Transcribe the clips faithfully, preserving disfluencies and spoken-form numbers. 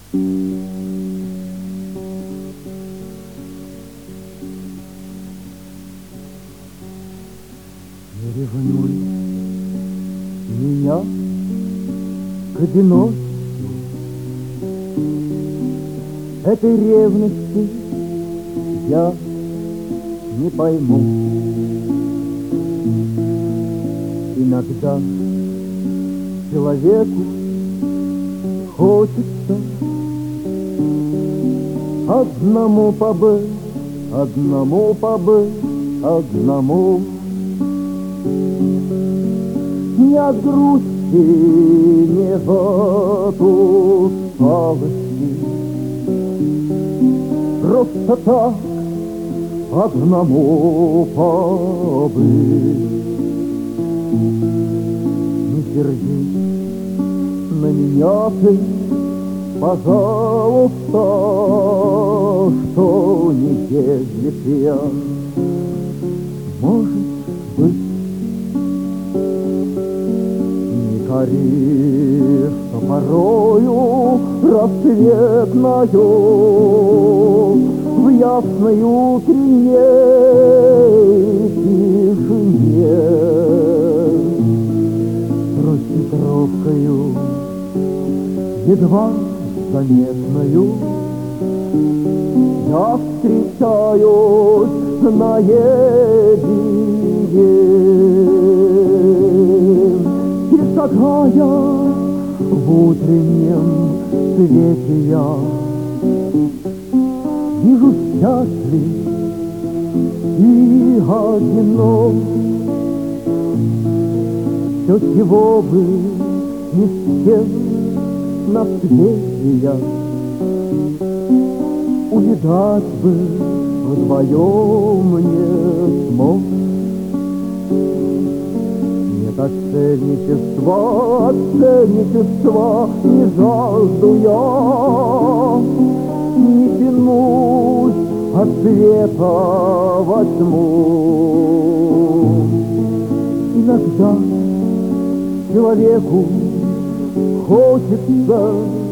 Не ревнуй меня к одиночеству, этой ревности я не пойму. Иногда человеку хочется одному побыть, одному побыть, одному. Не от грусти, не от усталости, просто так одному побыть. Не сердись на меня ты, пожалуйста, что не ездишь я, может быть. Не кори, что порою рассветною в ясной утренней тишине хрустит робкою, едва заметною я встречаюсь наедине. И шагая в утреннем свете я вижу счастлив и одинок. Все, чего бы не с кем на свете я увидать бы вдвоем не смог. Нет отшельничества, отшельничества не жажду я, не тянусь от света во тьму. Иногда человеку хочется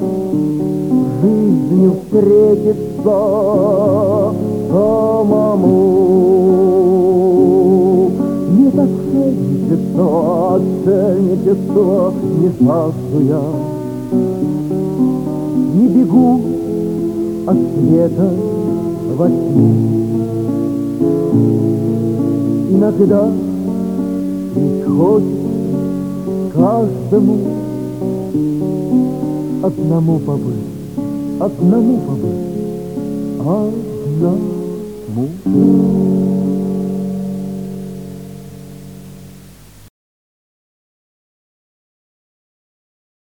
жизнью встретиться самому. Не отшельничество, отшельничество не жажду я, не бегу от света во тьму. Иногда ведь хочется каждому одному побыть, одному побыть, одному.